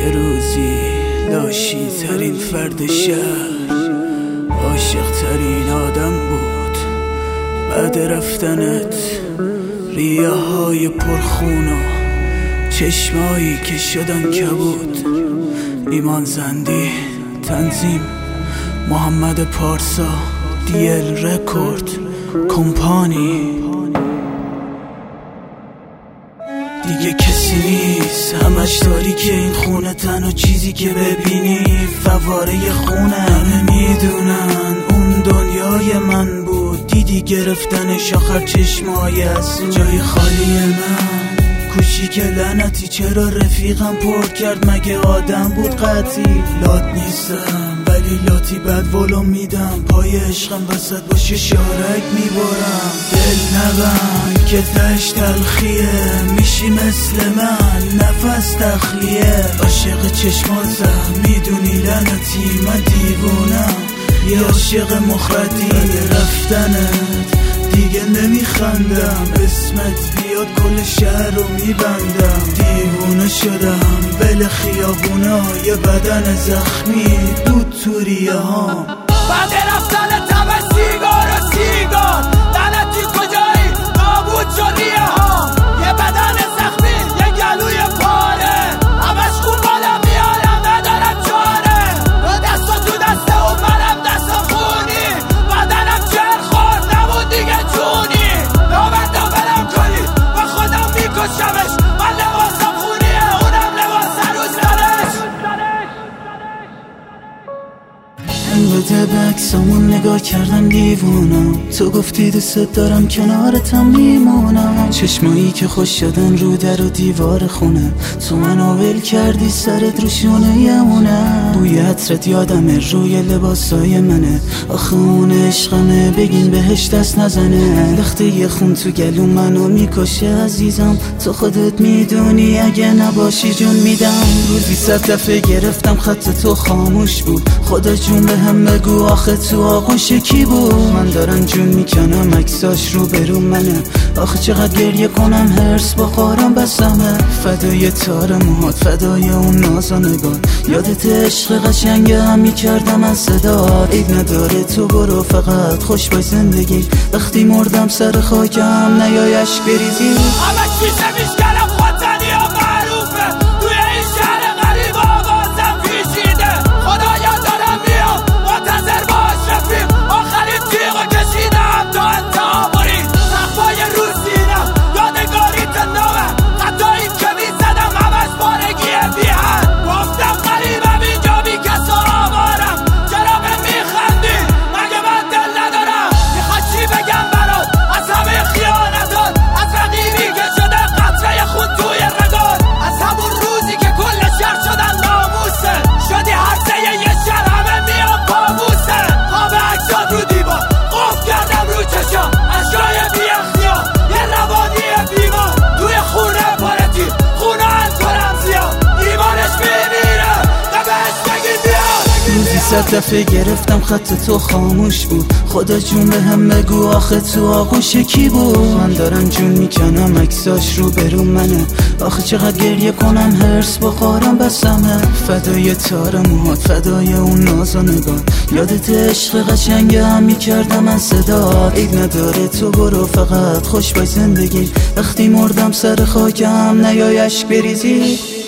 یه روزی لاشی ترین فرد شهر، عاشق ترین آدم بود. بعد رفتنت ریه های پرخون و چشمایی که شدن کبود. ایمان زندی، تنظیم محمد پارسا، دیل رکورد کمپانی. دیگه کسی نیست، همش داری که این خونه. تنها چیزی که ببینی فواره خونه. همه میدونن اون دنیای من بود. دیدی گرفتنش آخر چشمای از جای خالی من. کوچیک لعنتی چرا رفیقم پر کرد؟ مگه آدم بود قطعی؟ لات نیستم ولی لاتی بد ولو میدم. پای عشقم وسط باشه شارک میبارم. دل نبند که تش تلخیه، میشی مثل من نفس تخلیه. عاشق چشماتم میدونی لعنتی من دیوونم، یه عاشق مخردی. رفتنت دیگه نمیخندم، اسمت بیاد کل شهر رو میبندم. دیوونه شدم بل خیابونا، یه بدن زخمی بود تو ریه ها. بعد رفتن تبه سیگار و سیگار، لعنتی کجایی نابود شد ریه ها. یه بدن زخمی یه گلوی پاره، همش خون بالا میارم ندارم چاره. دستا تو دسته و منم دستا خونی، بدنم جر خورد نمون دیگه جونی. نامردا برم کنی و خودم میکشمش. من لباسم خونیه اونم لباس روز درش. البته به عکسامون نگاه کردم دیوونم. تو گفتی دوست دارم کنارتم میمونم. چشمایی که خوش شدن رو در و دیوار خونه، تو منو ول کردی سرت رو شونه یمونه. بوی عطرت یادمه روی لباسای منه. آخه اون عشقمه بگین بهش دست نزنه. وقتی یه خون تو گلو منو میکشه عزیزم، تو خودت میدونی اگه نباشی جون میدم. روزی 100 دفعه گرفتم خط تو خاموش بود. خدا جون به هم بگو آخه تو آغوش کی بود؟ من دارم جون میکنم عکساش رو برو منه. آخه چقدر گریه کنم هرس بخورم بسمه. فدای تار موهات، فدای اون ناز و نگاه. یادت عشق قشنگ هم میکردم از صدات. عیب نداره تو برو فقط خوش باش زندگی. وقتی مردم سر خاکم نیای اشک بریزی. همه چیزه میشکنم خودتنی ها معروفه. توی این شهر غریب آوازم پیشیده. خدایا دارم میام منتظر باش رفیق. آخرین تیغو کشیدم تا انتها برید. صفای روسینم یادگاری تنامه. خطایی که میزدم همش بارگیه بیهن. گفتم غریبم اینجا بی کس و آوارم. چرا به میخندی؟ مگه من دل ندارم؟ میخواد چی بگم برات از همه خیانتات؟ از رقیبی که شده قطره خون توی رگات. از همون روزی که کل شهر شدن ناموسه. شدی هرزه یه شهر همه میان پاموسه. خواب عکسات رو دیوار قفل کردم رو چشم. اشکای بی اختیار یه روانی بیمار. توی خونه پارتی خونه کنم زیاد. ایمانش میمیره بهش بگی بیاد. روزی 100 دفعه گرفتم خط تو خاموش بود. خدا جون به هم بگو آخه تو آغوش کی بود؟ من دارم جون میکنم عکساش رو برو منه. آخه چقدر گریه کنم هرس بخورم بسمه. فدای تار موهات، فدای اون ناز و نگاه. یادت عشق قشنگ هم میکردم از صدات. عیب نداره تو برو فقط خوش باش زندگی. وقتی مردم سر خاکم نیای اشک بریزی.